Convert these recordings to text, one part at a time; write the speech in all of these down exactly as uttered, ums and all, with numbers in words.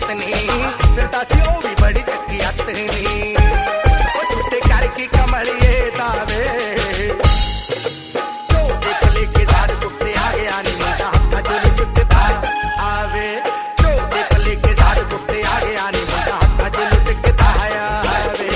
हथ नी फिरदा सी ओ भी बड़ी चक्की हथ नी ओ झूठे करके कमलिए दावे चोटे को लेके दार कुत्ते आ गया नी मुंडा हत्था जो लुटता आवे चोटे को लेके दार कुत्ते आ गया नी मुंडा हत्था जो लुटता आवे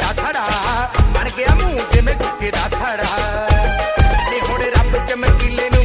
बन गया मुंह जिमें गुक्के दा थड़ा ते हुण रब चमकीले